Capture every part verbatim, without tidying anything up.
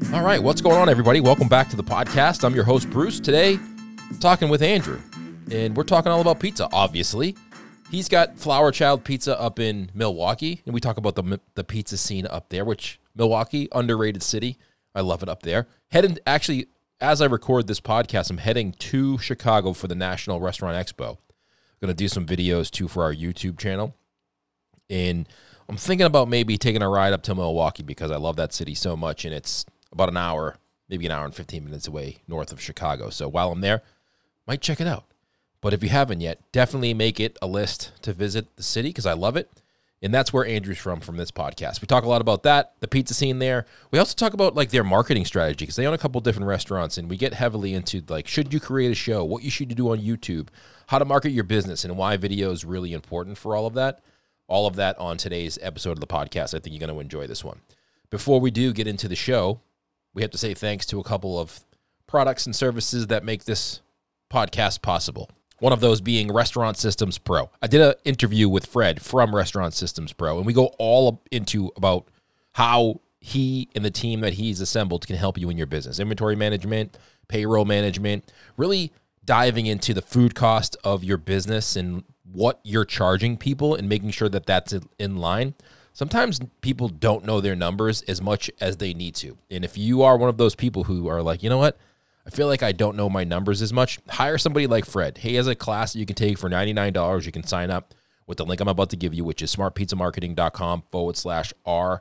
All right, what's going on, everybody? Welcome back to the podcast. I'm your host, Bruce. Today, I'm talking with Andrew, and we're talking all about pizza, obviously. He's got Flower Child Pizza up in Milwaukee, and we talk about the the pizza scene up there, which Milwaukee, underrated city. I love it up there. Heading, actually, as I record this podcast, I'm heading to Chicago for the National Restaurant Expo. I'm going to do some videos, too, for our YouTube channel. And I'm thinking about maybe taking a ride up to Milwaukee because I love that city so much, and it's about an hour, maybe an hour and fifteen minutes away north of Chicago. So while I'm there, might check it out. But if you haven't yet, definitely make it a list to visit the city because I love it. And that's where Andrew's from, from this podcast. We talk a lot about that, the pizza scene there. We also talk about like their marketing strategy because they own a couple different restaurants, and we get heavily into like, should you create a show, what you should do on YouTube, how to market your business, and why video is really important for all of that. All of that on today's episode of the podcast. I think you're going to enjoy this one. Before we do get into the show, we have to say thanks to a couple of products and services that make this podcast possible. One of those being Restaurant Systems Pro. I did an interview with Fred from Restaurant Systems Pro, and we go all into about how he and the team that he's assembled can help you in your business. Inventory management, payroll management, really diving into the food cost of your business and what you're charging people and making sure that that's in line. Sometimes people don't know their numbers as much as they need to. And if you are one of those people who are like, you know what? I feel like I don't know my numbers as much. Hire somebody like Fred. He has a class that you can take for ninety-nine dollars. You can sign up with the link I'm about to give you, which is smartpizzamarketing.com forward slash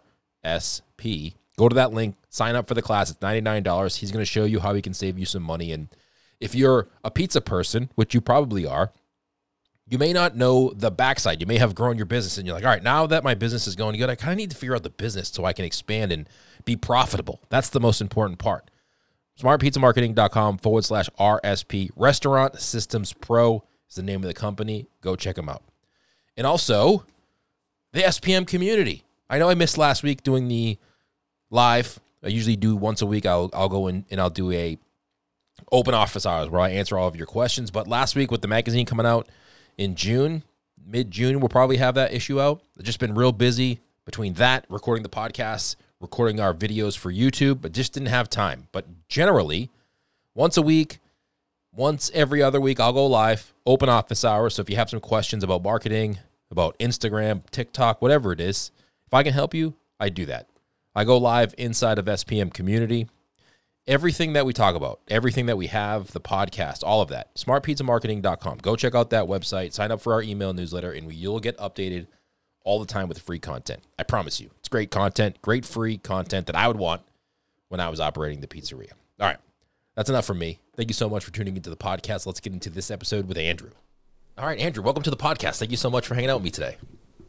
RSP. Go to that link, sign up for the class. It's ninety-nine dollars. He's going to show you how he can save you some money. And if you're a pizza person, which you probably are, you may not know the backside. You may have grown your business and you're like, all right, now that my business is going good, I kind of need to figure out the business so I can expand and be profitable. That's the most important part. smartpizzamarketing.com forward slash RSP. Restaurant Systems Pro is the name of the company. Go check them out. And also, the S P M community. I know I missed last week doing the live. I usually do once a week. I'll I'll go in and I'll do a open office hours where I answer all of your questions. But last week with the magazine coming out in June, mid-June, we'll probably have that issue out. I've just been real busy between that, recording the podcast, recording our videos for YouTube, but just didn't have time. But generally, once a week, once every other week, I'll go live, open office hours. So if you have some questions about marketing, about Instagram, TikTok, whatever it is, if I can help you, I do that. I go live inside of S P M community. Everything that we talk about, everything that we have, the podcast, all of that, smart pizza marketing dot com. Go check out that website, sign up for our email newsletter, and you'll get updated all the time with free content. I promise you. It's great content, great free content that I would want when I was operating the pizzeria. All right. That's enough from me. Thank you so much for tuning into the podcast. Let's get into this episode with Andrew. All right, Andrew, welcome to the podcast. Thank you so much for hanging out with me today.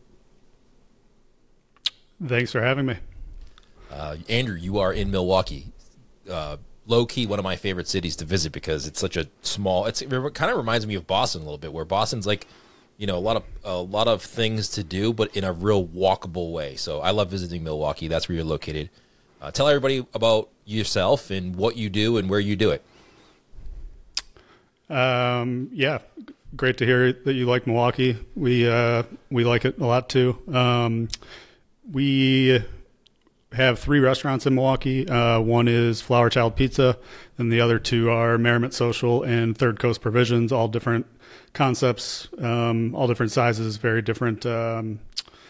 Thanks for having me. Uh, Andrew, you are in Milwaukee. Uh, low-key, one of my favorite cities to visit because it's such a small, it's, it kind of reminds me of Boston a little bit, where Boston's like, you know, a lot of a lot of things to do, but in a real walkable way. So I love visiting Milwaukee. That's where you're located. Uh, tell everybody about yourself and what you do and where you do it. Um, yeah, great to hear that you like Milwaukee. We uh, we like it a lot too. Um, we have three restaurants in Milwaukee. Uh, one is Flower Child Pizza, and the other two are Merriment Social and Third Coast Provisions, all different concepts, um, all different sizes, very different um,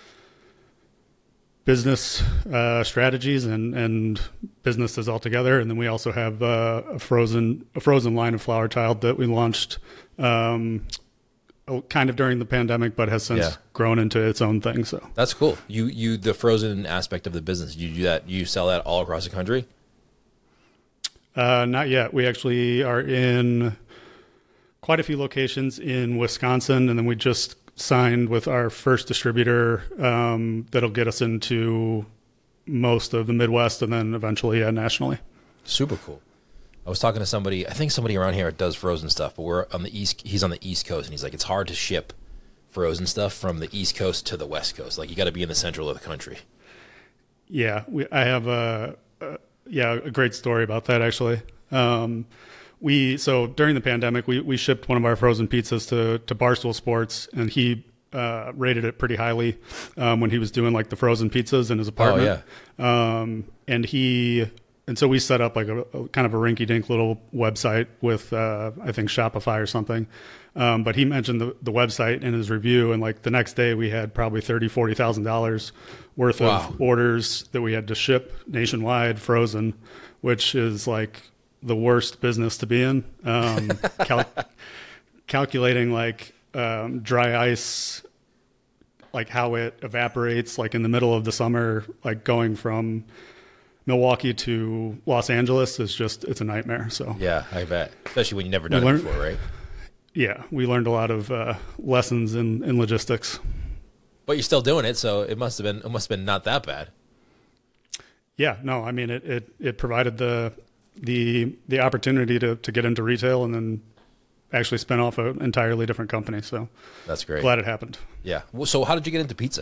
business uh, strategies and, and businesses altogether. And then we also have uh, a frozen a frozen line of Flower Child that we launched um, kind of during the pandemic, but has since yeah. grown into its own thing. So that's cool. You you the frozen aspect of the business, you do that. You sell that all across the country? Uh, not yet. We actually are in quite a few locations in Wisconsin, and then we just signed with our first distributor um, that'll get us into most of the Midwest and then eventually uh, nationally. Super cool. I was talking to somebody, I think somebody around here does frozen stuff, but we're on the East, he's on the East Coast, and he's like, it's hard to ship frozen stuff from the East Coast to the West Coast. Like, you got to be in the central of the country. Yeah, we, I have a, a, yeah, a great story about that, actually. Um, we, so during the pandemic, we, we shipped one of our frozen pizzas to, to Barstool Sports, and he uh, rated it pretty highly um, when he was doing like the frozen pizzas in his apartment. Oh, yeah. Um, and he and so we set up like a, a kind of a rinky-dink little website with uh, I think Shopify or something. Um, but he mentioned the, the website in his review, and like the next day we had probably thirty, forty thousand dollars worth Wow. of orders that we had to ship nationwide, frozen, which is like the worst business to be in. Um, cal- calculating like um, dry ice, like how it evaporates, like in the middle of the summer, like going from Milwaukee to Los Angeles is just, it's a nightmare. So Yeah, I bet. Especially when you've never done We it learned- before, right? yeah, we learned a lot of uh, lessons in, in logistics. But you're still doing it, so it must have been it must have been not that bad. Yeah, no, I mean, it, it, it provided the, the, the opportunity to, to get into retail and then actually spin off an entirely different company. So That's great. glad it happened. Yeah. Well, so how did you get into pizza?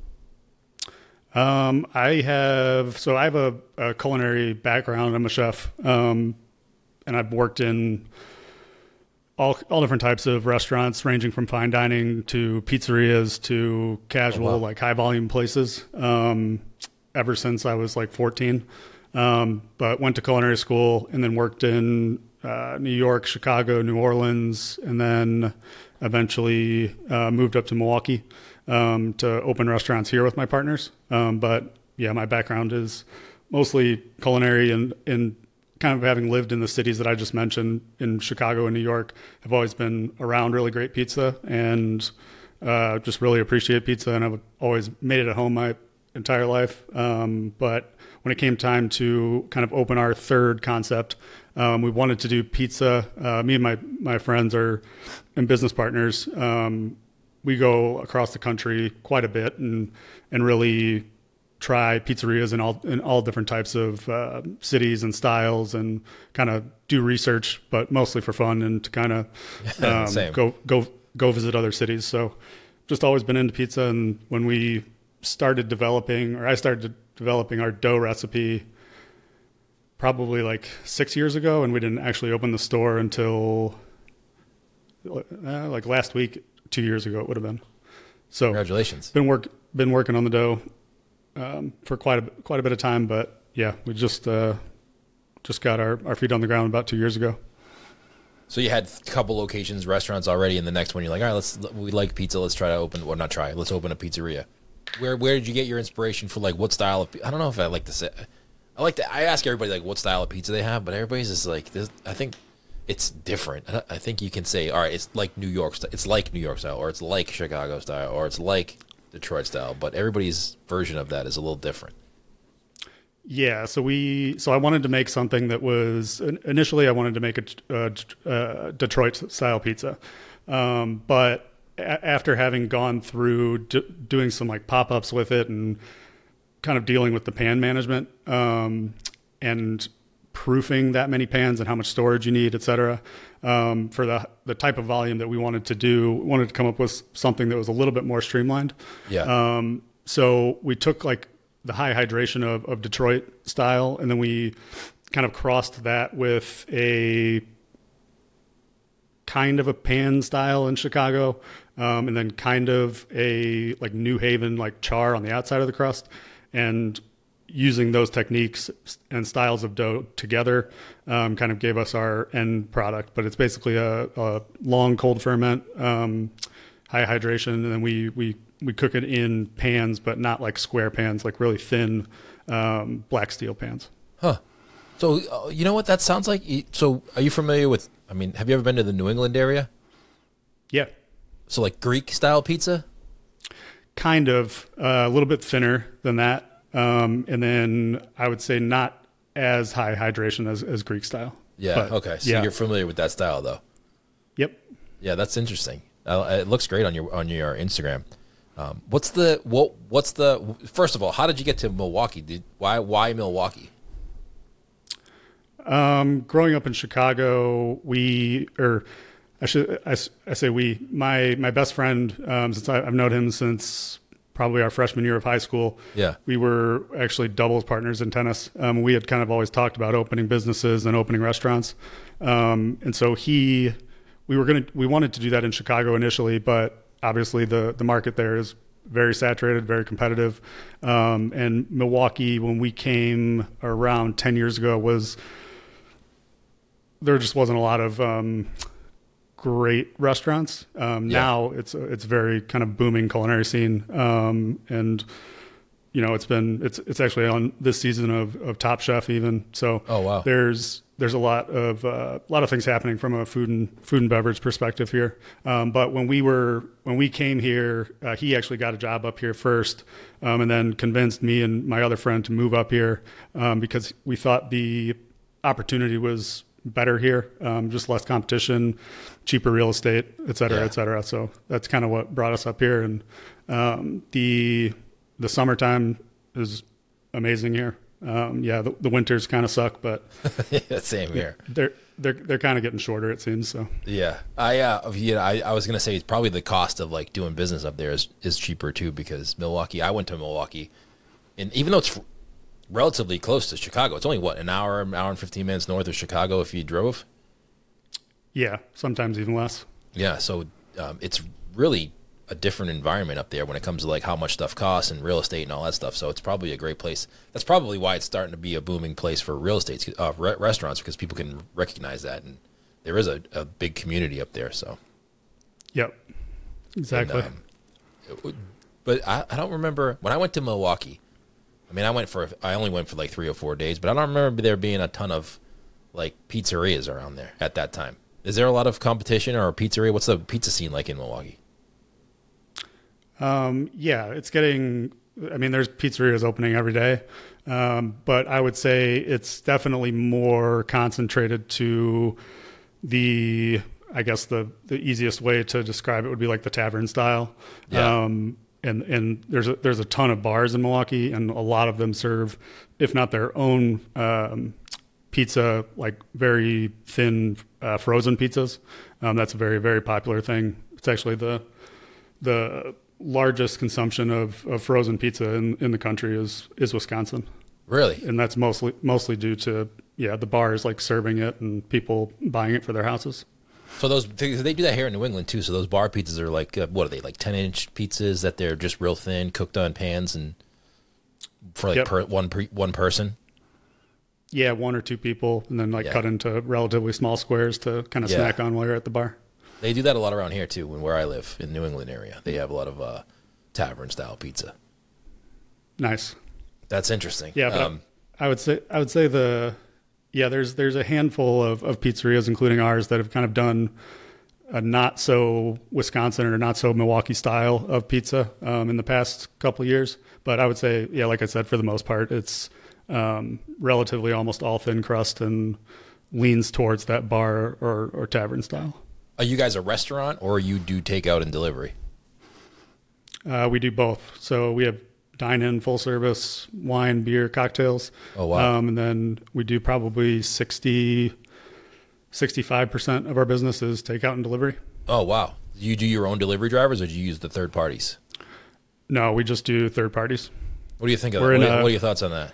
Um, I have, so I have a, a culinary background. I'm a chef. Um, and I've worked in all, all different types of restaurants, ranging from fine dining to pizzerias to casual, Oh, wow. like high volume places. Um, ever since I was like fourteen. Um, but went to culinary school and then worked in, uh, New York, Chicago, New Orleans, and then eventually, uh, moved up to Milwaukee, um, to open restaurants here with my partners. Um, but yeah, my background is mostly culinary, and, and kind of having lived in the cities that I just mentioned in Chicago and New York, have always been around really great pizza and, uh, just really appreciate pizza. And I've always made it at home my entire life. Um, but when it came time to kind of open our third concept, um, we wanted to do pizza. Uh, me and my, my friends are and business partners. Um, we go across the country quite a bit and, and really try pizzerias in all, in all different types of, uh, cities and styles, and kind of do research, but mostly for fun and to kind of, um, Same. go, go, go visit other cities. So just always been into pizza. And when we started developing, or I started developing our dough recipe probably like six years ago, and we didn't actually open the store until uh, like last week, two years ago it would have been. So Congratulations. been work been working on the dough um, for quite a quite a bit of time, but yeah, we just uh, just got our, our feet on the ground about two years ago. So you had a couple locations, restaurants already, and the next one you're like, all right, let's we like pizza, let's try to open, well, not try, let's open a pizzeria. Where where did you get your inspiration for, like, what style of, I don't know if I like to say, I like to, I ask everybody like what style of pizza they have, but everybody's just like this. I think it's different. I I think you can say, all right, it's like New York style, it's like New York style, or it's like Chicago style, or it's like Detroit style, but everybody's version of that is a little different. Yeah, so we so I wanted to make something that was, initially I wanted to make a, a, a Detroit style pizza, um, but a- after having gone through d- doing some like pop ups with it and kind of dealing with the pan management, um, and proofing that many pans and how much storage you need, et cetera, um, for the the type of volume that we wanted to do, we wanted to come up with something that was a little bit more streamlined. Yeah. Um, so we took like the high hydration of, of Detroit style, and then we kind of crossed that with a kind of a pan style in Chicago, um, and then kind of a like New Haven like char on the outside of the crust, and using those techniques and styles of dough together, um, kind of gave us our end product. But it's basically a, a long cold ferment, um, high hydration, and then we we we cook it in pans, but not like square pans, like really thin, um, black steel pans. Huh. So uh, you know what that sounds like? So are you familiar with, I mean, have you ever been to the New England area? Yeah, So like Greek style pizza? kind of, uh, a little bit thinner than that. Um, and then I would say not as high hydration as, as Greek style. Yeah. But, Okay. So yeah. you're familiar with that style though. Yep. Yeah, that's interesting. Uh, it looks great on your on your Instagram. Um, what's the what? What's the first of all? How did you get to Milwaukee? Did why why Milwaukee? Um, growing up in Chicago, we, or I should, I, s- I say we, my, my best friend, um, since I, I've known him since probably our freshman year of high school. Yeah. We were actually doubles partners in tennis. Um, we had kind of always talked about opening businesses and opening restaurants. Um, and so he, we were going to, we wanted to do that in Chicago initially, but obviously the, the market there is very saturated, very competitive. Um, and Milwaukee, when we came around ten years ago, was there just wasn't a lot of um, great restaurants. Um, Yeah. Now it's it's very kind of booming culinary scene, um, and you know it's been it's it's actually on this season of, of Top Chef even. So Oh, wow. there's there's a lot of uh, a lot of things happening from a food and food and beverage perspective here. Um, but when we were when we came here, uh, he actually got a job up here first, um, and then convinced me and my other friend to move up here um, because we thought the opportunity was better here, um, just less competition, cheaper real estate, et cetera, Yeah. et cetera. So that's kind of what brought us up here. And um, the the summertime is amazing here. Um, yeah, the, the winters kind of suck, but Yeah, same here. they're they're they're kind of getting shorter, it seems. So Yeah, I uh, yeah, I, I was gonna say it's probably the cost of like doing business up there is, is cheaper too because Milwaukee. I went to Milwaukee, and even though it's relatively close to Chicago, it's only what an hour, an hour and fifteen minutes north of Chicago if you drove. yeah, sometimes even less. Yeah, so um, it's really a different environment up there when it comes to like how much stuff costs and real estate and all that stuff. So it's probably a great place. That's probably why it's starting to be a booming place for real estate uh, re- restaurants because people can recognize that and there is a, a big community up there. So Yep, exactly. And, um, it would- but I, I don't remember when I went to Milwaukee. I mean, I went for I only went for like three or four days, but I don't remember there being a ton of like pizzerias around there at that time. Is there a lot of competition or a pizzeria? What's the pizza scene like in Milwaukee? Um, yeah, it's getting, I mean, there's pizzerias opening every day. Um, but I would say it's definitely more concentrated to the, I guess the, the easiest way to describe it would be like the tavern style. Yeah. Um, and, and there's a, there's a ton of bars in Milwaukee and a lot of them serve, if not their own, um, pizza, like very thin, uh, frozen pizzas. Um, that's a very, very popular thing. It's actually the, the, largest consumption of, of frozen pizza in, in the country is is Wisconsin, Really? and that's mostly mostly due to yeah the bars like serving it and people buying it for their houses. So those they do that here in New England too. So those bar pizzas are like uh, what are they like ten inch pizzas that they're just real thin, cooked on pans, and for like Yep. per, one per, one person. Yeah, one or two people, and then like Yeah. cut into relatively small squares to kind of Yeah. snack on while you're at the bar. They do that a lot around here too. When where I live in New England area, they have a lot of uh, tavern style pizza. Nice. That's interesting. Yeah, but Um, I, I would say I would say the yeah there's there's a handful of, of pizzerias, including ours, that have kind of done a not so Wisconsin or not so Milwaukee style of pizza um, in the past couple of years. But I would say yeah, like I said, for the most part, it's um, relatively almost all thin crust and leans towards that bar or, or tavern style. are you guys a restaurant or you do takeout and delivery? Uh, we do both. So we have dine-in, full service, wine, beer, cocktails. Oh, wow. Um, and then we do probably sixty, sixty-five percent of our business is takeout and delivery. Oh wow. Do you do your own delivery drivers or do you use the third parties? No, we just do third parties. What do you think of We're that? in What, are- a- what are your thoughts on that?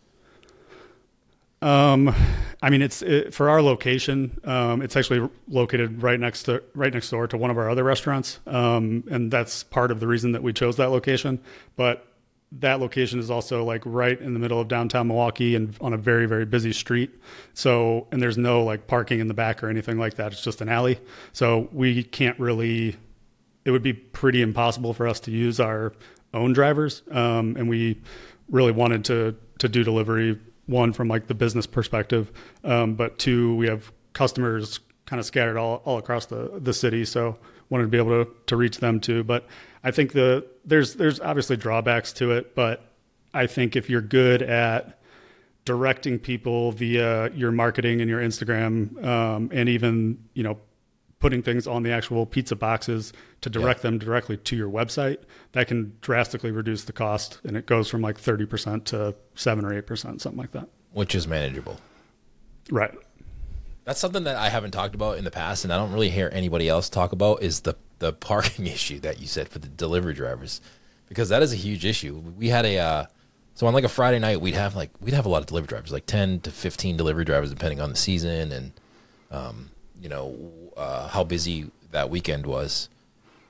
Um, I mean, it's it, for our location. Um, it's actually located right next to right next door to one of our other restaurants, um, and that's part of the reason that we chose that location. But that location is also like right in the middle of downtown Milwaukee and on a very very busy street. So, and there's no like parking in the back or anything like that. It's just an alley. So we can't really. It would be pretty impossible for us to use our own drivers, um, and we really wanted to to do delivery. One, from like the business perspective, um, but two, we have customers kind of scattered all, all across the, the city, so wanted to be able to, to reach them too. But I think the there's there's obviously drawbacks to it, but I think if you're good at directing people via your marketing and your Instagram, um, and even you know putting things on the actual pizza boxes to direct Yeah. them directly to your website, that can drastically reduce the cost. And it goes from like thirty percent to seven or eight percent, something like that. Which is manageable. Right. That's something that I haven't talked about in the past, and I don't really hear anybody else talk about is the the parking issue that you said for the delivery drivers, because that is a huge issue. We had a uh, so on like a Friday night, we'd have like we'd have a lot of delivery drivers, like ten to fifteen delivery drivers, depending on the season and um, you know uh, how busy that weekend was.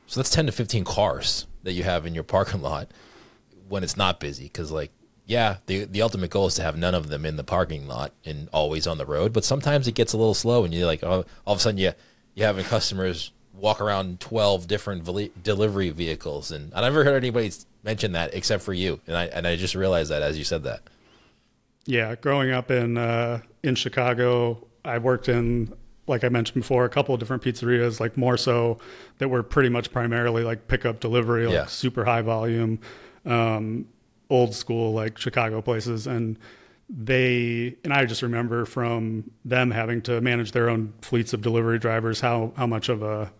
So that's ten to fifteen cars that you have in your parking lot when it's not busy. Because, like, yeah, the the ultimate goal is to have none of them in the parking lot and always on the road. But sometimes it gets a little slow, and you're like, oh, all of a sudden you you having customers walk around twelve different veli- delivery vehicles, and I never heard anybody mention that except for you, and I and I just realized that as you said that. Yeah, growing up in uh, in Chicago, I worked in, like I mentioned before, a couple of different pizzerias, like more so that were pretty much primarily like pickup delivery, like Yeah. super high volume, um, old school like Chicago places, and they and I just remember from them having to manage their own fleets of delivery drivers how how much of a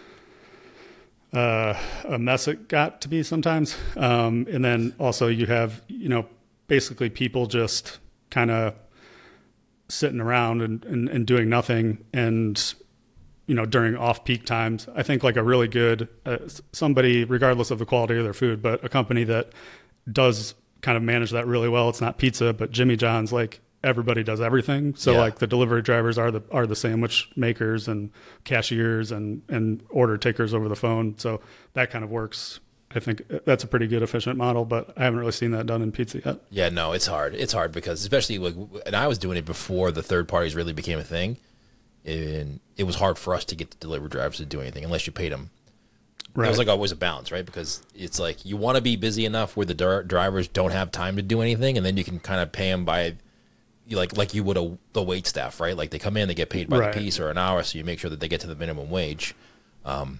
uh, a mess it got to be sometimes. Um, and then also you have, you know, basically people just kind of sitting around and, and, and doing nothing. And, you know, during off peak times, I think like a really good, uh, somebody, regardless of the quality of their food, but a company that does kind of manage that really well. It's not pizza, but Jimmy John's, like, everybody does everything. So Yeah. like the delivery drivers are the are the sandwich makers and cashiers and and order takers over the phone. So that kind of works. I think that's a pretty good efficient model, but I haven't really seen that done in pizza yet. Yeah, no, it's hard. It's hard because especially like, and I was doing it before the third parties really became a thing, and it was hard for us to get the delivery drivers to do anything unless you paid them. Right. It was like always a balance, right? Because it's like you want to be busy enough where the dri- drivers don't have time to do anything, and then you can kind of pay them by, you like like you would a, the wait staff, right? Like they come in, they get paid by Right. the piece or an hour, so you make sure that they get to the minimum wage. Um,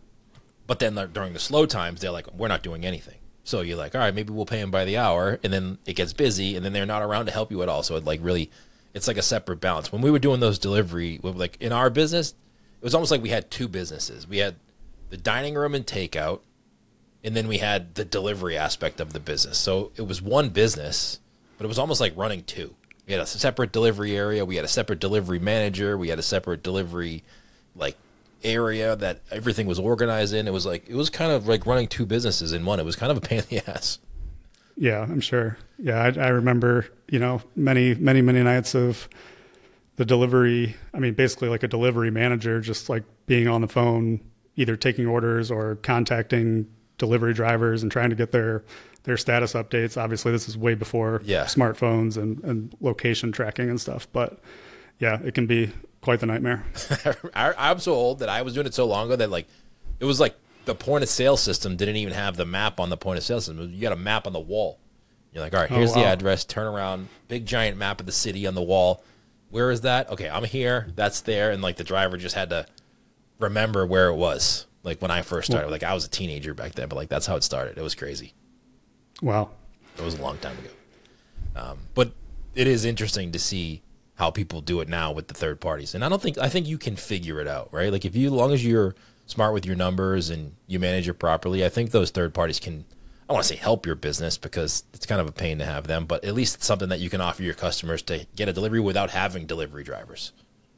but then like, during the slow times, they're like, we're not doing anything. So you're like, all right, maybe we'll pay them by the hour, and then it gets busy, and then they're not around to help you at all. So it like really, it's like a separate balance. When we were doing those delivery, like in our business, it was almost like we had two businesses. We had the dining room and takeout, and then we had the delivery aspect of the business. So it was one business, but it was almost like running two. We had a separate delivery area. We had a separate delivery manager. We had a separate delivery like area that everything was organized in. It was like, it was kind of like running two businesses in one. It was kind of a pain in the ass. Yeah, I'm sure. Yeah, I, I remember, you know, many, many, many nights of the delivery. I mean, basically like a delivery manager, just like being on the phone, either taking orders or contacting delivery drivers and trying to get their their status updates. Obviously, this is way before Yeah. smartphones and, and location tracking and stuff. But yeah, it can be quite the nightmare. I, I'm so old that I was doing it so long ago that like, it was like the point of sale system didn't even have the map on the point of sale system. You got a map on the wall. You're like, all right, here's Oh, the wow. address, turn around, big giant map of the city on the wall. Where is that? Okay, I'm here. That's there. And like the driver just had to remember where it was. Like when I first started, like I was a teenager back then, but like that's how it started. It was crazy. Wow. It was a long time ago. Um, but it is interesting to see how people do it now with the third parties. And I don't think, I think you can figure it out, right? Like if you, as long as you're smart with your numbers and you manage it properly, I think those third parties can, I don't want to say help your business because it's kind of a pain to have them, but at least it's something that you can offer your customers to get a delivery without having delivery drivers.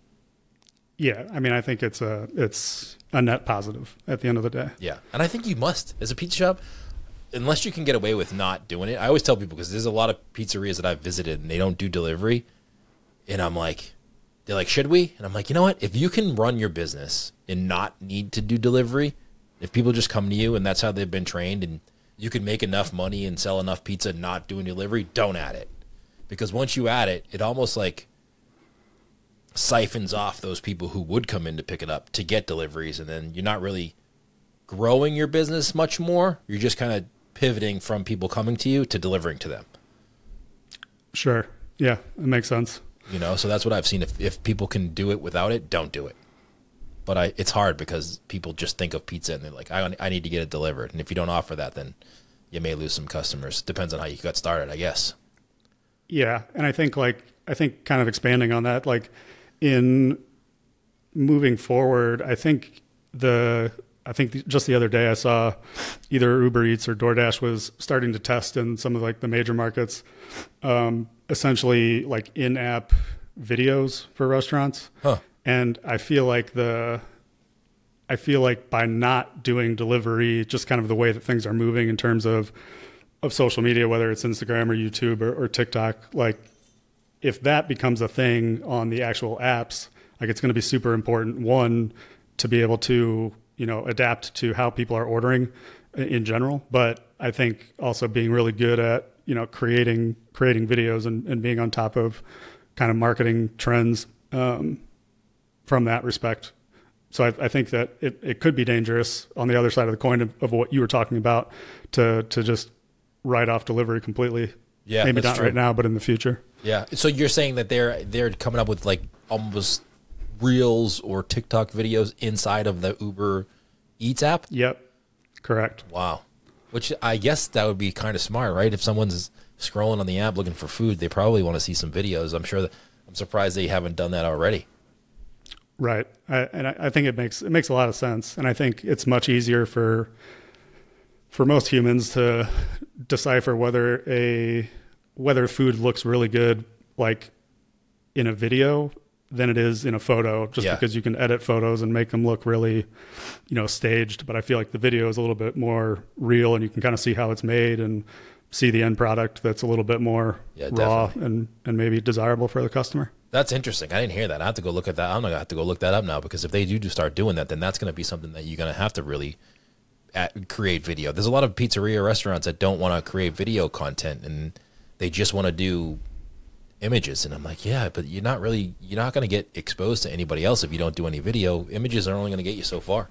Yeah, I mean, I think it's a it's a net positive at the end of the day. Yeah. And I think you must, as a pizza shop, unless you can get away with not doing it. I always tell people, because there's a lot of pizzerias that I've visited and they don't do delivery. And I'm like, they're like, should we? And I'm like, you know what? If you can run your business and not need to do delivery, if people just come to you and that's how they've been trained and you can make enough money and sell enough pizza not doing delivery, don't add it. Because once you add it, it almost like siphons off those people who would come in to pick it up to get deliveries. And then you're not really growing your business much more. You're just kind of pivoting from people coming to you to delivering to them. Sure. Yeah, it makes sense. You know, so that's what I've seen. If if people can do it without it, don't do it. But I, it's hard because people just think of pizza and they're like, I, I need to get it delivered. And if you don't offer that, then you may lose some customers. Depends on how you got started, I guess. Yeah, and I think like I think kind of expanding on that, like in moving forward, I think the I think just the other day I saw either Uber Eats or DoorDash was starting to test in some of like the major markets, um, essentially like in-app videos for restaurants. Huh. And I feel like the I feel like by not doing delivery, just kind of the way that things are moving in terms of of social media, whether it's Instagram or YouTube or, or TikTok, like if that becomes a thing on the actual apps, like it's going to be super important, one, to be able to, you know, adapt to how people are ordering in general. But I think also being really good at, you know, creating, creating videos and, and being on top of kind of marketing trends um, from that respect. So I, I think that it, it could be dangerous on the other side of the coin of, of what you were talking about to, to just write off delivery completely. Yeah, maybe that's not true. right now, but in the future. Yeah. So you're saying that they're they're coming up with like almost Reels or TikTok videos inside of the Uber Eats app? Yep. Correct. Wow. Which I guess that would be kind of smart, right? If someone's scrolling on the app looking for food, they probably want to see some videos. I'm sure that I'm surprised they haven't done that already. Right. I, and I, I think it makes, it makes a lot of sense. And I think it's much easier for, for most humans to decipher whether a, whether food looks really good, like in a video, than it is in a photo, just Yeah. because you can edit photos and make them look really, you know, staged. But I feel like the video is a little bit more real, and you can kind of see how it's made and see the end product that's a little bit more Yeah, raw definitely. and, and maybe desirable for the customer. That's interesting. I didn't hear that. I have to go look at that. I'm going to have to go look that up now, because if they do start doing that, then that's going to be something that you're going to have to really at, create video. There's a lot of pizzeria restaurants that don't want to create video content, and they just want to do images. And I'm like, yeah, but you're not really, you're not going to get exposed to anybody else if you don't do any video. Images are only going to get you so far.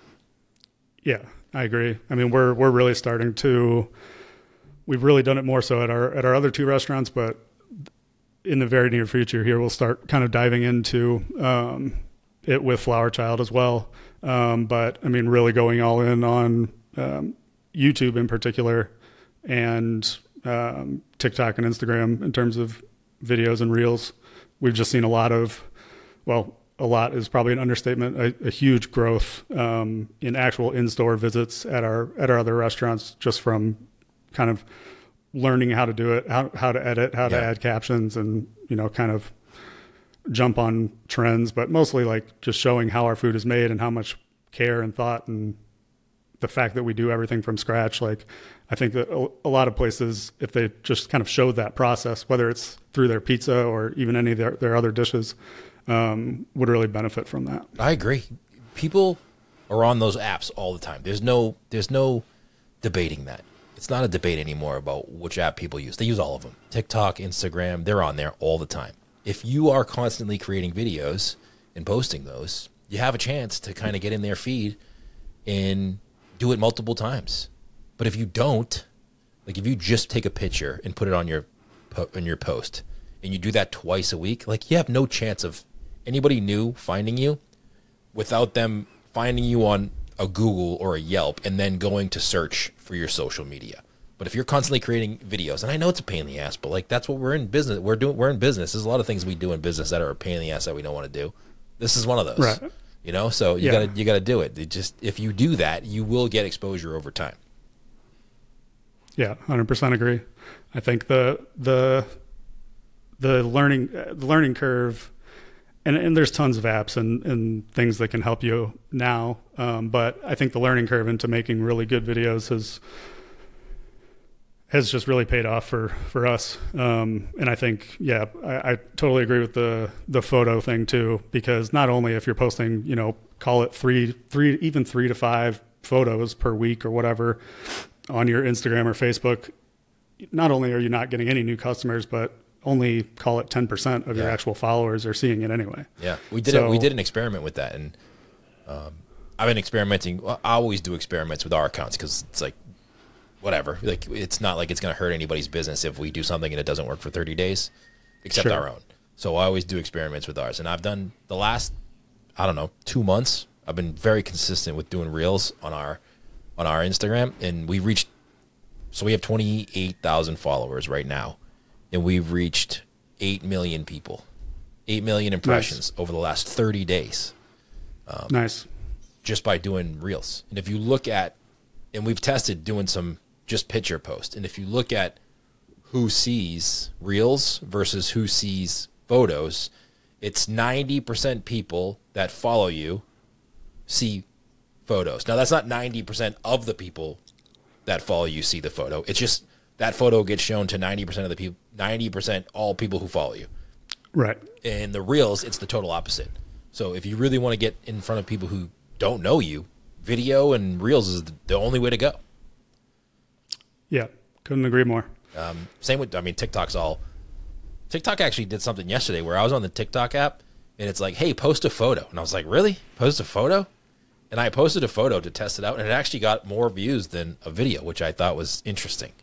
Yeah, I agree. I mean, we're, we're really starting to, we've really done it more so at our, at our other two restaurants, but in the very near future here, we'll start kind of diving into um, it with Flower Child as well. Um, but I mean, really going all in on um, YouTube in particular, and um, TikTok and Instagram in terms of videos and reels. We've just seen a lot of, well, a lot is probably an understatement, a, a huge growth um, in actual in-store visits at our, at our other restaurants, just from kind of learning how to do it, how, how to edit, how to Yeah. add captions, and, you know, kind of jump on trends, but mostly like just showing how our food is made and how much care and thought, and the fact that we do everything from scratch. Like, I think that a, a lot of places, if they just kind of showed that process, whether it's through their pizza or even any of their, their other dishes, um, would really benefit from that. I agree. People are on those apps all the time. There's no, there's no debating that. It's not a debate anymore about which app people use. They use all of them. TikTok, Instagram, they're on there all the time. If you are constantly creating videos and posting those, you have a chance to kind of get in their feed and do it multiple times. But if you don't, like if you just take a picture and put it on your po- on your post, and you do that twice a week, like you have no chance of anybody new finding you without them finding you on a Google or a Yelp and then going to search for your social media. But if you're constantly creating videos, and I know it's a pain in the ass, but like that's what we're in business. We're doing. We're in business. There's a lot of things we do in business that are a pain in the ass that we don't want to do. This is one of those. Right. You know, so you Yeah. gotta you gotta do it. It just if you do that, you will get exposure over time. Yeah, one hundred percent agree. I think the the the learning uh, the learning curve, and and there's tons of apps and, and things that can help you now. Um, but I think the learning curve into making really good videos has has just really paid off for for us. Um, and I think, yeah, I, I totally agree with the the photo thing too, because not only if you're posting, you know, call it three three even three to five photos per week or whatever on your Instagram or Facebook, not only are you not getting any new customers, but only call it ten percent of your Yeah. actual followers are seeing it anyway. Yeah, we did So- it. We did an experiment with that, and um, I've been experimenting. Well, I always do experiments with our accounts because it's like whatever. Like it's not like it's going to hurt anybody's business if we do something and it doesn't work for thirty days, except Sure. our own. So I always do experiments with ours, and I've done the last I don't know two months. I've been very consistent with doing reels on our on our Instagram, and we reached. So we have twenty-eight thousand followers right now, and we've reached eight million people, eight million impressions over the last thirty days Nice. just by doing reels. And if you look at, and we've tested doing some just picture post, and if you look at who sees reels versus who sees photos, it's ninety percent people that follow you see photos. Now, that's not ninety percent of the people that follow you see the photo. It's just that photo gets shown to ninety percent of the people, ninety percent all people who follow you. Right. In the reels, it's the total opposite. So if you really want to get in front of people who don't know you, video and Reels is the only way to go. Yeah, couldn't agree more. Um, same with, I mean, TikTok's all, TikTok actually did something yesterday where I was on the TikTok app and it's like, hey, post a photo. And I was like, really? Post a photo? And I posted a photo to test it out, and it actually got more views than a video, which I thought was interesting.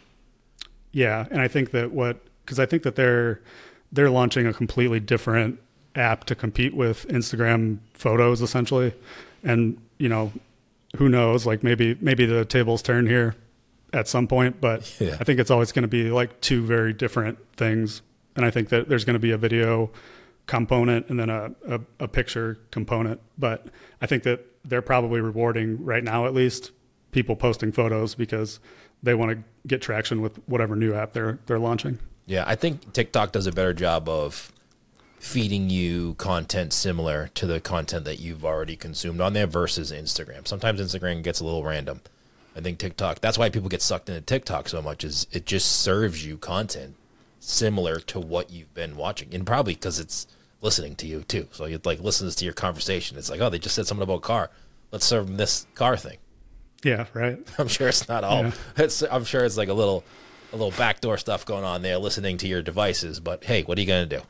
Yeah, and I think that what, because I think that they're they're launching a completely different app to compete with Instagram photos, essentially. And, you know, who knows, like maybe maybe the tables turn here at some point, but yeah. I think it's always going to be like two very different things. And I think that there's going to be a video component and then a, a, a picture component. But I think that they're probably rewarding right now, at least, people posting photos because they want to get traction with whatever new app they're they're launching. Yeah, I think TikTok does a better job of feeding you content similar to the content that you've already consumed on there versus Instagram. Sometimes Instagram gets a little random. I think TikTok, that's why people get sucked into TikTok so much, is it just serves you content similar to what you've been watching. And probably because it's listening to you too. So it like listens to your conversation. It's like, oh, they just said something about a car. Let's serve them this car thing. Yeah, right. I'm sure it's not all. Yeah. It's, I'm sure it's like a little, a little backdoor stuff going on there, listening to your devices. But hey, what are you going to do?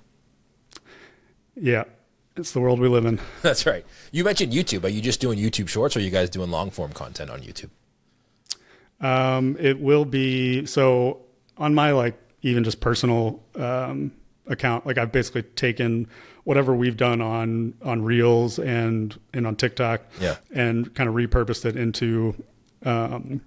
Yeah, it's the world we live in. That's right. You mentioned YouTube. Are you just doing YouTube Shorts, or are you guys doing long form content on YouTube? Um, it will be so on my like even just personal um, account. Like I've basically taken whatever we've done on on Reels and and on TikTok, yeah, and kind of repurposed it into um,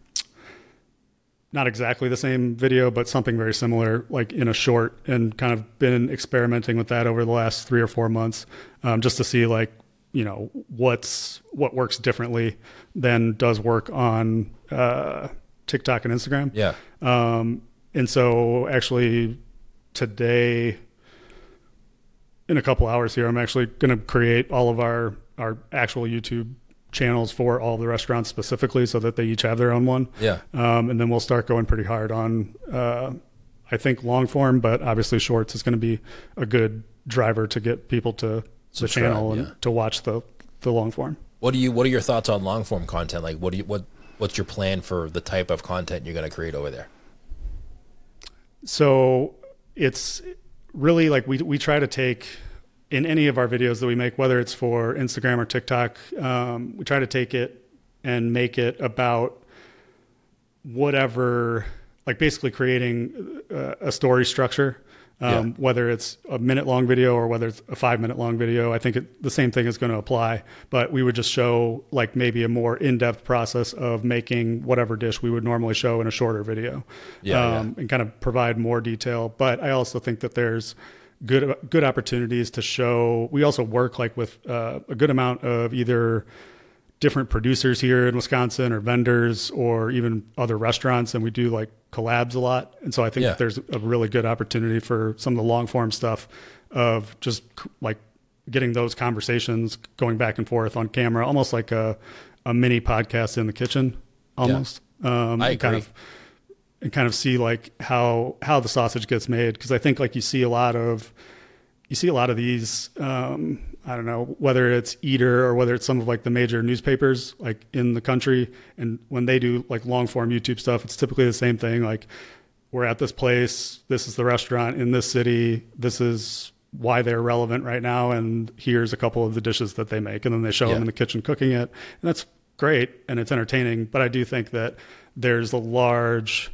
not exactly the same video, but something very similar, like in a short, and kind of been experimenting with that over the last three or four months, um, just to see like, you know, what's what works differently than does work on uh, TikTok and Instagram. Yeah. Um, and so actually today, in a couple hours here, I'm actually going to create all of our, our actual YouTube channels for all the restaurants specifically so that they each have their own one. Yeah. Um, and then we'll start going pretty hard on, uh, I think long form, but obviously shorts is going to be a good driver to get people to the channel and yeah. to watch the, the long form. What do you, what are your thoughts on long form content? Like what do you, what, what's your plan for the type of content you're going to create over there? So it's really like we, we try to take in any of our videos that we make, whether it's for Instagram or TikTok, um, we try to take it and make it about whatever, like basically creating a, a story structure, um, yeah. whether it's a minute long video or whether it's a five minute long video. I think it, the same thing is going to apply, but we would just show like maybe a more in-depth process of making whatever dish we would normally show in a shorter video, yeah, um, yeah. and kind of provide more detail. But I also think that there's good good opportunities to show. We also work like with uh, a good amount of either different producers here in Wisconsin or vendors or even other restaurants, and we do like collabs a lot. And so I think yeah. that there's a really good opportunity for some of the long form stuff of just like getting those conversations going back and forth on camera, almost like a, a mini podcast in the kitchen almost. Yeah. Um, I agree. Kind of, and kind of see like how, how the sausage gets made. Cause I think like you see a lot of, you see a lot of these, um, I don't know, whether it's Eater or whether it's some of like the major newspapers like in the country. And when they do like long form YouTube stuff, it's typically the same thing. Like we're at this place, this is the restaurant in this city. This is why they're relevant right now. And here's a couple of the dishes that they make. And then they show yeah. them in the kitchen cooking it. And that's great. And it's entertaining. But I do think that there's a large,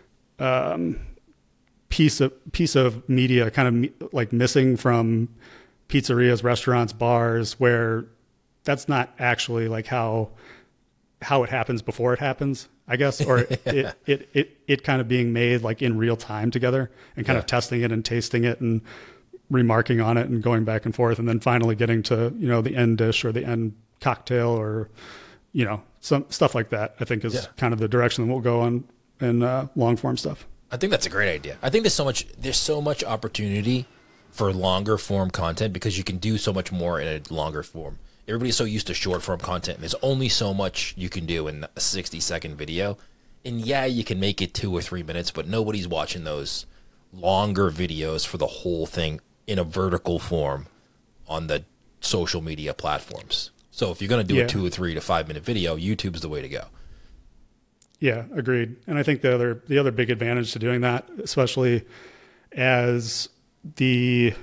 um, piece of piece of media kind of like missing from pizzerias, restaurants, bars, where that's not actually like how how it happens before it happens, I guess, or yeah. it, it it it kind of being made like in real time together and kind yeah. of testing it and tasting it and remarking on it and going back and forth and then finally getting to, you know, the end dish or the end cocktail or, you know, some stuff like that. I think is yeah. kind of the direction that we'll go on in uh, long form stuff. I think that's a great idea. I think there's so much there's so much opportunity for longer form content because you can do so much more in a longer form. Everybody's so used to short form content, and there's only so much you can do in a sixty second video. And yeah, you can make it two or three minutes, but nobody's watching those longer videos for the whole thing in a vertical form on the social media platforms. So if you're going to do Yeah. a two or three to five minute video, YouTube's the way to go. Yeah, agreed. And I think the other the other big advantage to doing that, especially as the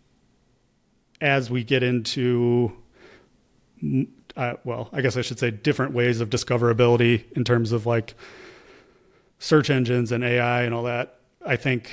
as we get into uh, well, I guess I should say different ways of discoverability in terms of like search engines and A I and all that. I think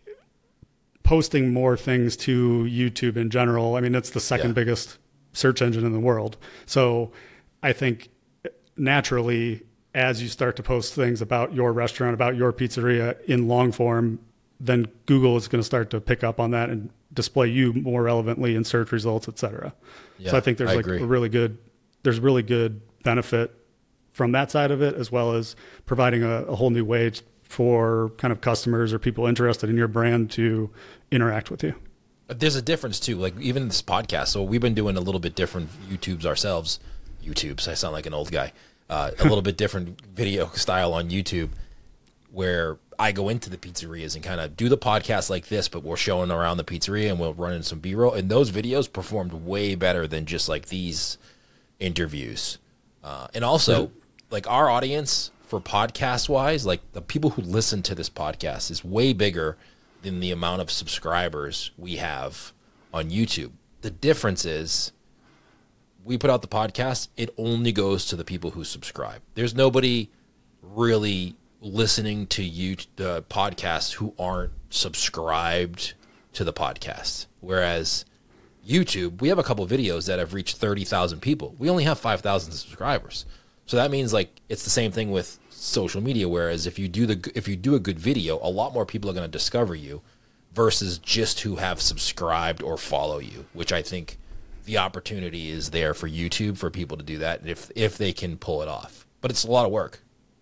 posting more things to YouTube in general, I mean, it's the second Yeah. biggest search engine in the world. So I think naturally, as you start to post things about your restaurant, about your pizzeria in long form, then Google is going to start to pick up on that and display you more relevantly in search results, et cetera. Yeah, so I think there's I like agree. a really good, there's really good benefit from that side of it, as well as providing a, a whole new way for kind of customers or people interested in your brand to interact with you. There's a difference too. Like even this podcast. So we've been doing a little bit different YouTubes ourselves. YouTubes. I sound like an old guy. Uh, a little bit different video style on YouTube, where I go into the pizzerias and kind of do the podcast like this, but we're showing around the pizzeria and we'll run in some B-roll. And those videos performed way better than just like these interviews. Uh, and also, like our audience for podcast wise, like the people who listen to this podcast is way bigger than the amount of subscribers we have on YouTube. The difference is we put out the podcast, it only goes to the people who subscribe. There's nobody really listening to you uh, podcasts who aren't subscribed to the podcast. Whereas YouTube, we have a couple of videos that have reached thirty thousand people. We only have five thousand subscribers. So that means like it's the same thing with social media. Whereas if you do the if you do a good video, a lot more people are going to discover you versus just who have subscribed or follow you, which I think the opportunity is there for YouTube for people to do that if if they can pull it off. But it's a lot of work.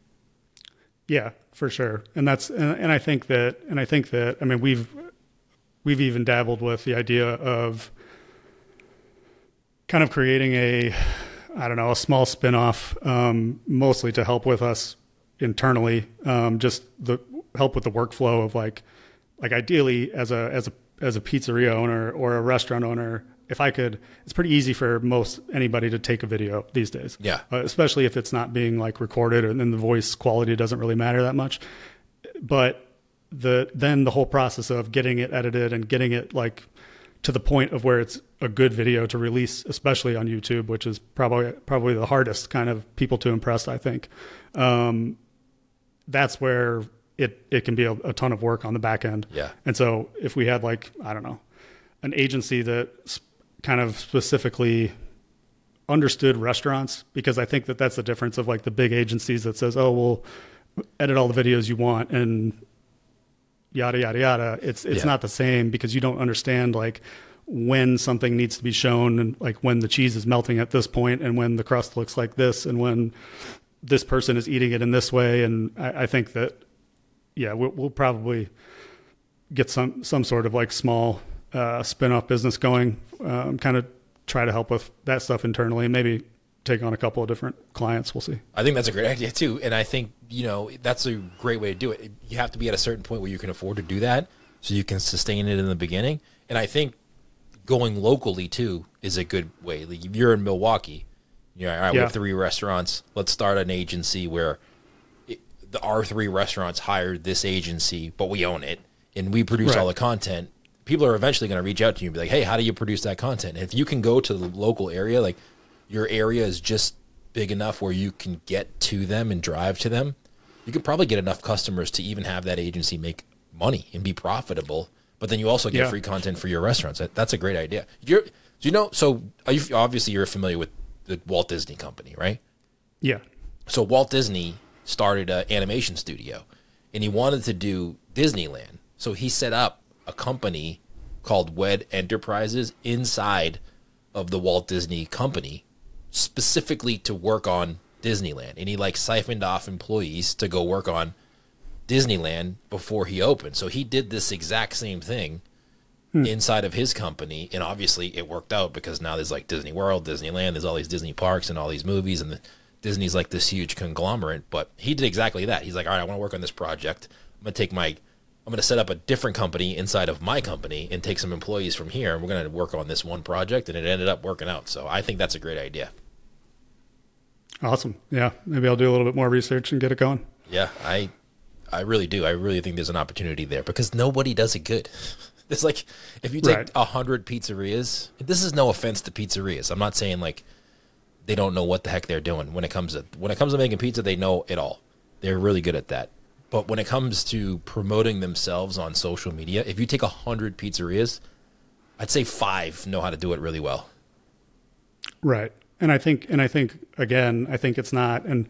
Yeah, for sure. And that's and, and I think that and I think that I mean we've we've even dabbled with the idea of kind of creating a I don't know, a small spin-off, um, mostly to help with us internally, um, just the help with the workflow of like, like ideally as a, as a, as a pizzeria owner or a restaurant owner, if I could, it's pretty easy for most anybody to take a video these days. Yeah. Uh, especially if it's not being like recorded and then the voice quality doesn't really matter that much. But the, then the whole process of getting it edited and getting it like to the point of where it's a good video to release, especially on YouTube, which is probably probably the hardest kind of people to impress, I think. Um, that's where it, it can be a, a ton of work on the back end. Yeah. And so if we had like, I don't know, an agency that sp- kind of specifically understood restaurants, because I think that that's the difference of like the big agencies that says, oh, we'll edit all the videos you want and yada, yada, yada. It's, it's Yeah. not the same because you don't understand like when something needs to be shown and like when the cheese is melting at this point and when the crust looks like this and when this person is eating it in this way. And I, I think that, yeah, we'll, we'll probably get some, some sort of like small uh, spin-off business going, um, kind of try to help with that stuff internally and maybe take on a couple of different clients. We'll see. I think that's a great idea too. And I think, you know, that's a great way to do it. You have to be at a certain point where you can afford to do that so you can sustain it in the beginning. And I think going locally too is a good way. Like if you're in Milwaukee, you know, all right, we Yeah. have three restaurants. Let's start an agency where it, the our three restaurants hired this agency, but we own it and we produce Right. all the content. People are eventually going to reach out to you and be like, hey, how do you produce that content? And if you can go to the local area, like your area is just big enough where you can get to them and drive to them, you could probably get enough customers to even have that agency make money and be profitable. But then you also get Yeah. free content for your restaurants. That, that's a great idea. You're, do you know? So are you, obviously you're familiar with the Walt Disney Company, right? Yeah. So Walt Disney started an animation studio, and he wanted to do Disneyland. So he set up a company called W E D Enterprises inside of the Walt Disney Company, specifically to work on Disneyland. And he like siphoned off employees to go work on Disneyland before he opened. So he did this exact same thing hmm. inside of his company. And obviously it worked out because now there's like Disney World, Disneyland, there's all these Disney parks and all these movies, and the, Disney's like this huge conglomerate. But he did exactly that. He's like, all right, I want to work on this project. I'm going to take my, I'm going to set up a different company inside of my company and take some employees from here. And we're going to work on this one project. And it ended up working out. So I think that's a great idea. Awesome. Yeah. Maybe I'll do a little bit more research and get it going. Yeah, I I really do. I really think there's an opportunity there because nobody does it good. It's like if you take a right. hundred pizzerias, this is no offense to pizzerias. I'm not saying like they don't know what the heck they're doing when it comes to when it comes to making pizza. They know it all. They're really good at that. But when it comes to promoting themselves on social media, if you take a hundred pizzerias, I'd say five know how to do it really well. Right. And I think, and I think, again, I think it's not, and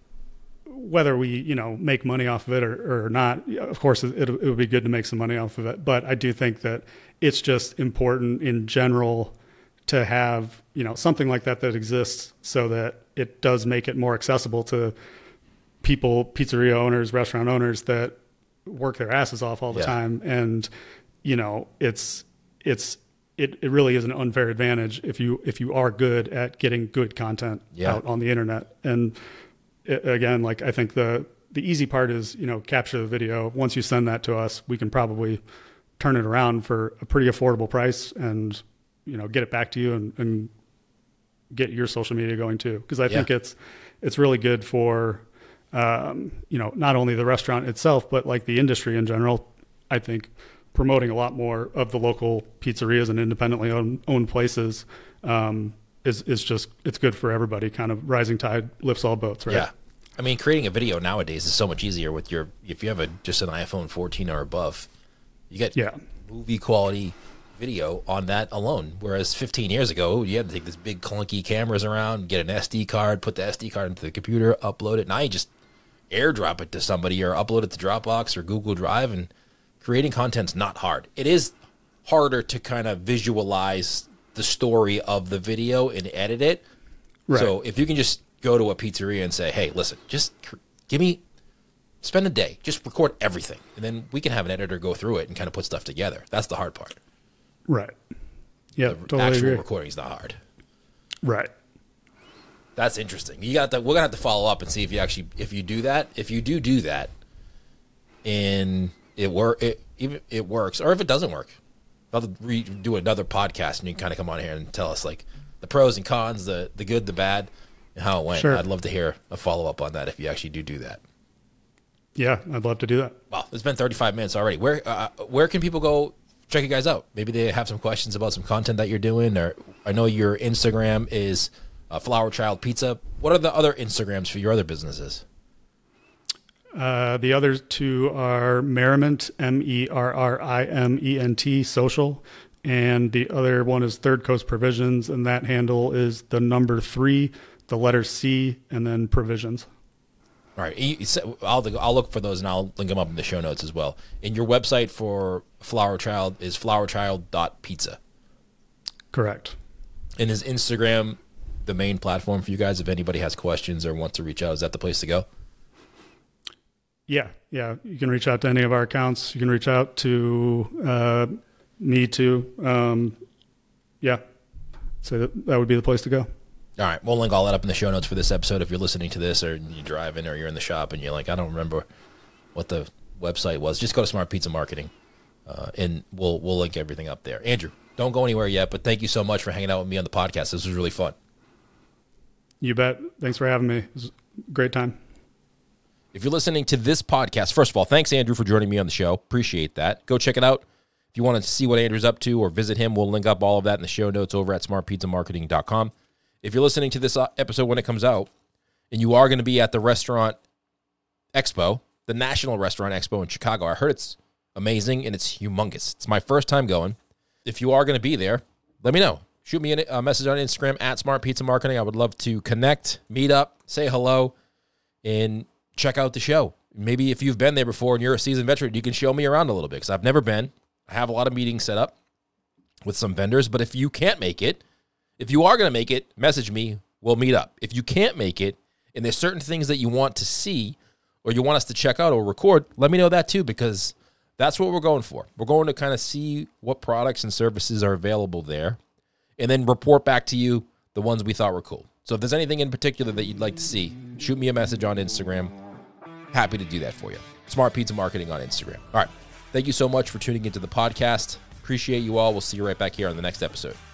whether we, you know, make money off of it or, or not, of course, it, it would be good to make some money off of it. But I do think that it's just important in general to have, you know, something like that that exists so that it does make it more accessible to people, pizzeria owners, restaurant owners that work their asses off all the yeah. time. And, you know, it's, it's, It, it really is an unfair advantage if you if you are good at getting good content yeah. out on the internet. And it, again, like I think the the easy part is, you know, capture the video. Once you send that to us, we can probably turn it around for a pretty affordable price and, you know, get it back to you and, and get your social media going too. Because I yeah. think it's it's really good for um, you know, not only the restaurant itself, but like the industry in general. I think promoting a lot more of the local pizzerias and independently owned, owned places um, is is just, it's good for everybody. Kind of rising tide lifts all boats, right? Yeah. I mean, creating a video nowadays is so much easier with your, if you have a just an iPhone fourteen or above, you get yeah. movie quality video on that alone. Whereas fifteen years ago, you had to take this big clunky cameras around, get an S D card, put the S D card into the computer, upload it. Now you just airdrop it to somebody or upload it to Dropbox or Google Drive, and creating content's not hard. It is harder to kind of visualize the story of the video and edit it. Right. So if you can just go to a pizzeria and say, hey, listen, just give me, spend a day, just record everything. And then we can have an editor go through it and kind of put stuff together. That's the hard part. Right. Yeah, the totally actual agree. recording is not hard. Right. That's interesting. You got that. We're going to have to follow up and see if you actually, if you do that, if you do do that in... It work. It even it works, or if it doesn't work, I'll re- do another podcast, and you can kind of come on here and tell us like the pros and cons, the the good, the bad, and how it went. Sure. I'd love to hear a follow up on that if you actually do do that. Yeah, I'd love to do that. Wow, it's been thirty-five minutes already. Where uh, where can people go check you guys out? Maybe they have some questions about some content that you're doing, or I know your Instagram is uh, Flower Child Pizza. What are the other Instagrams for your other businesses? Uh, the other two are Merriment, M E R R I M E N T, social. And the other one is Third Coast Provisions, and that handle is the number three, the letter C, and then Provisions. All right. I'll, I'll look for those, and I'll link them up in the show notes as well. And your website for Flower Child is flower child dot pizza. Correct. And is Instagram the main platform for you guys? If anybody has questions or wants to reach out, is that the place to go? Yeah, yeah. You can reach out to any of our accounts. You can reach out to uh, me too. Um, yeah, so that, that would be the place to go. All right, we'll link all that up in the show notes for this episode. If you're listening to this, or you're driving, or you're in the shop, and you're like, I don't remember what the website was, just go to Smart Pizza Marketing, uh, and we'll we'll link everything up there. Andrew, don't go anywhere yet, but thank you so much for hanging out with me on the podcast. This was really fun. You bet. Thanks for having me. It was a great time. If you're listening to this podcast, first of all, thanks, Andrew, for joining me on the show. Appreciate that. Go check it out. If you want to see what Andrew's up to or visit him, we'll link up all of that in the show notes over at smart pizza marketing dot com. If you're listening to this episode when it comes out, and you are going to be at the Restaurant Expo, the National Restaurant Expo in Chicago, I heard it's amazing and it's humongous. It's my first time going. If you are going to be there, let me know. Shoot me a message on Instagram at Smart Pizza Marketing. I would love to connect, meet up, say hello, and check out the show. Maybe if you've been there before and you're a seasoned veteran, you can show me around a little bit, because I've never been. I have a lot of meetings set up with some vendors, but if you can't make it, if you are going to make it, message me. We'll meet up. If you can't make it, and there's certain things that you want to see or you want us to check out or record, let me know that too, because that's what we're going for. We're going to kind of see what products and services are available there, and then report back to you the ones we thought were cool. So if there's anything in particular that you'd like to see, shoot me a message on Instagram. Happy to do that for you. Smart Pizza Marketing on Instagram. All right. Thank you so much for tuning into the podcast. Appreciate you all. We'll see you right back here on the next episode.